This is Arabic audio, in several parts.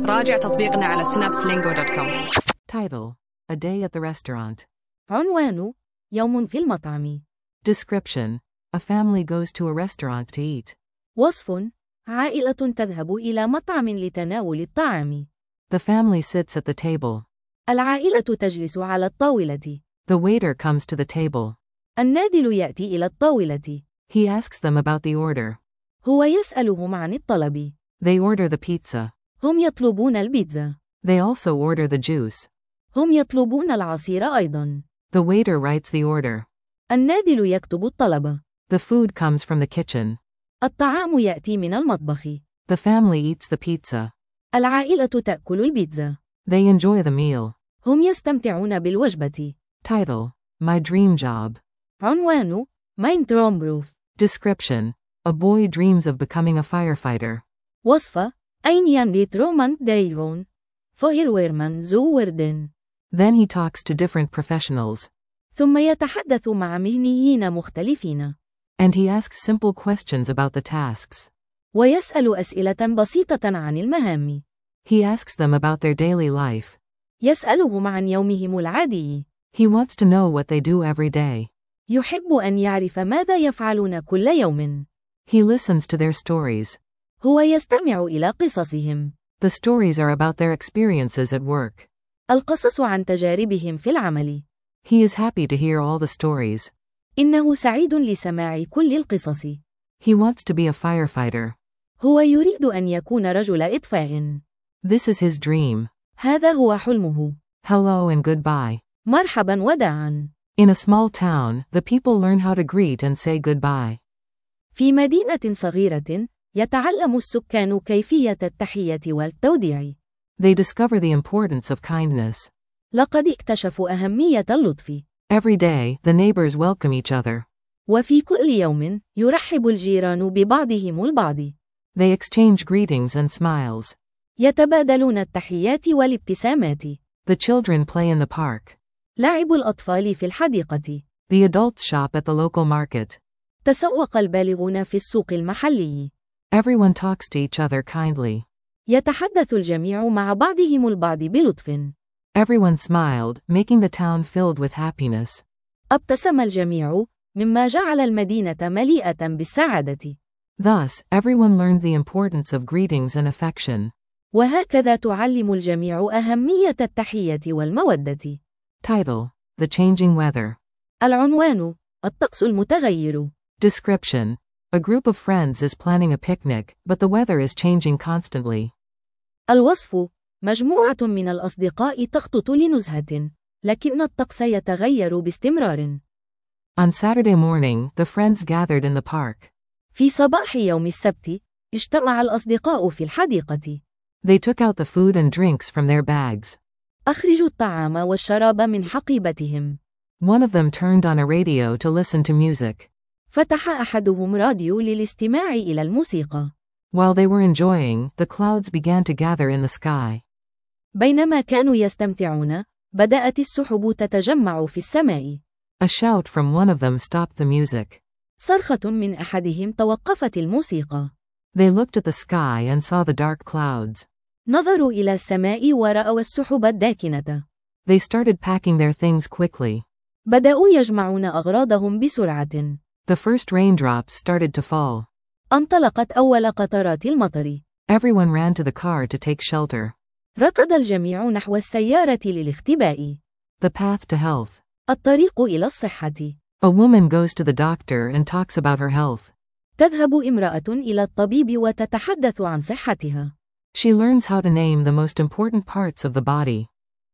راجع تطبيقنا على synapselingo.com. Title: A Day at the Restaurant. عنوان: يوم في المطعم. Description: A family goes to a restaurant to eat. وصف: عائلة تذهب إلى مطعم لتناول الطعام. The family sits at the table. العائلة تجلس على الطاولة. The waiter comes to the table. النادل يأتي إلى الطاولة. He asks them about the order. هو يسألهم عن الطلب. They order the pizza. هم يطلبون البيتزا. They also order the juice. هم يطلبون العصير أيضا. The waiter writes the order. النادل يكتب الطلب. The food comes from the kitchen. الطعام يأتي من المطبخ. The family eats the pizza. العائلة تأكل البيتزا. They enjoy the meal. هم يستمتعون بالوجبة. Title: My Dream Job. عنوان: Mein Traumberuf. Description: A boy dreams of becoming a firefighter. وصف: Ein Jan die Traumand Davon. Feuerwehrmann zu werden. Then he talks to different professionals. ثم يتحدث مع مهنيين مختلفين. And he asks simple questions about the tasks. ويسأل أسئلة بسيطة عن المهام. He asks them about their daily life. يسألهم عن يومهم العادي. He wants to know what they do every day. يحب أن يعرف ماذا يفعلون كل يوم. He listens to their stories. هو يستمع إلى قصصهم. The stories are about their experiences at work. القصص عن تجاربهم في العمل. He is happy to hear all the stories. إنه سعيد لسماع كل القصص. He wants to be a firefighter. هو يريد أن يكون رجل إطفاء. This is his dream. هذا هو حلمه. Hello and goodbye. مرحبا وداعا. In a small town, the people learn how to greet and say goodbye. في مدينة صغيرة، يتعلم السكان كيفية التحية والتوديع. They discover the importance of kindness. لقد اكتشفوا أهمية اللطف. Every day, the neighbors welcome each other. وفي كل يوم، يرحب الجيران ببعضهم البعض. They exchange greetings and smiles. يتبادلون التحيات والابتسامات. The children play in the park. لعب الأطفال في الحديقة. The adults shop at the local market. تسوق البالغون في السوق المحلي. Everyone talks to each other kindly. يتحدث الجميع مع بعضهم البعض بلطف. Everyone smiled, making the town filled with happiness. ابتسم الجميع، مما جعل المدينة مليئة بالسعادة. Thus, everyone learned the importance of greetings and affection. وهكذا تعلم الجميع أهمية التحية والمودة. Title: The Changing Weather. العنوان: الطقس المتغير. Description: A group of friends is planning a picnic, but the weather is changing constantly. الوصف: مجموعة من الأصدقاء تخطط لنزهة، لكن الطقس يتغير باستمرار. On Saturday morning, the friends gathered in the park. في صباح يوم السبت، اجتمع الأصدقاء في الحديقة. They took out the food and drinks from their bags. أخرجوا الطعام والشراب من حقيبتهم. One of them turned on a radio to listen to music. فتح أحدهم راديو للاستماع إلى الموسيقى. While they were enjoying, the clouds began to gather in the sky. بينما كانوا يستمتعون، بدأت السحب تتجمع في السماء. A shout from one of them stopped the music. صرخة من أحدهم توقفت الموسيقى. They looked at the sky and saw the dark clouds. نظروا إلى السماء ورأوا السحب الداكنة. They started packing their things quickly. بدأوا يجمعون أغراضهم بسرعة. The first raindrops started to fall. انطلقت أول قطرات المطر. Everyone ran to the car to take shelter. ركض الجميع نحو السيارة للاختباء. The path to health. الطريق إلى الصحة. A woman goes to the doctor and talks about her health. تذهب امرأة إلى الطبيب وتتحدث عن صحتها. She learns how to name the most important parts of the body.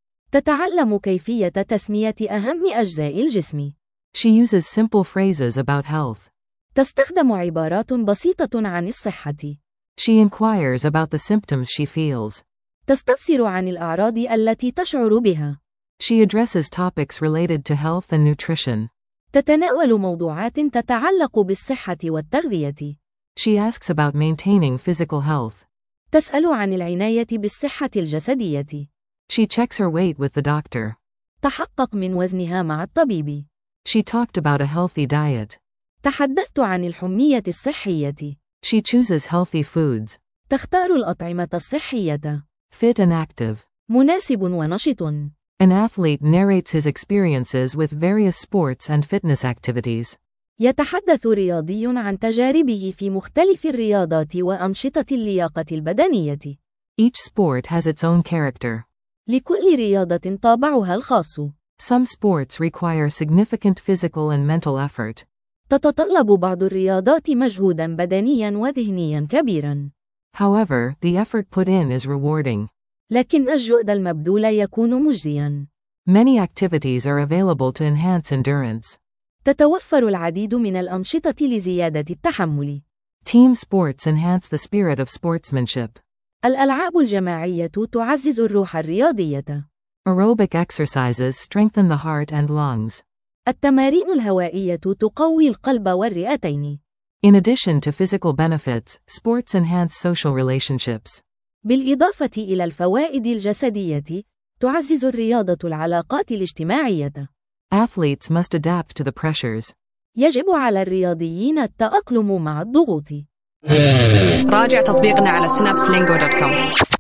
تتعلم كيفية تسمية أهم أجزاء الجسم. She uses simple phrases about health. تستخدم عبارات بسيطة عن الصحة. She inquires about the symptoms she feels. تستفسر عن الأعراض التي تشعر بها. She addresses topics related to health and nutrition. تتناول موضوعات تتعلق بالصحة والتغذية. She asks about maintaining physical health. تسأل عن العناية بالصحة الجسدية. She checks her weight with the doctor. تحقق من وزنها مع الطبيب. She talked about a healthy diet. تحدثت عن الحمية الصحية. She chooses healthy foods. تختار الأطعمة الصحية. Fit and active. مناسب ونشط. An athlete narrates his experiences with various sports and fitness activities. يتحدث رياضي عن تجاربه في مختلف الرياضات وأنشطة اللياقة البدنية. Each sport has its own character. لكل رياضة طابعها الخاص. Some sports require significant physical and mental effort. تتطلب بعض الرياضات مجهوداً بدنياً وذهنياً كبيراً. However, the effort put in is rewarding. لكن الجهد المبذول يكون مجزياً. Many activities are available to enhance endurance. تتوفر العديد من الأنشطة لزيادة التحمل. Team sports enhance the spirit of sportsmanship. الألعاب الجماعية تعزز الروح الرياضية. Aerobic exercises strengthen the heart and lungs. التمارين الهوائية تقوي القلب والرئتين. In addition to physical benefits, sports enhance social relationships. بالإضافة إلى الفوائد الجسدية، تعزز الرياضة العلاقات الاجتماعية. Athletes must adapt to the pressures. يجب على الرياضيين التأقلم مع الضغوط. راجع تطبيقنا على synapselingo.com.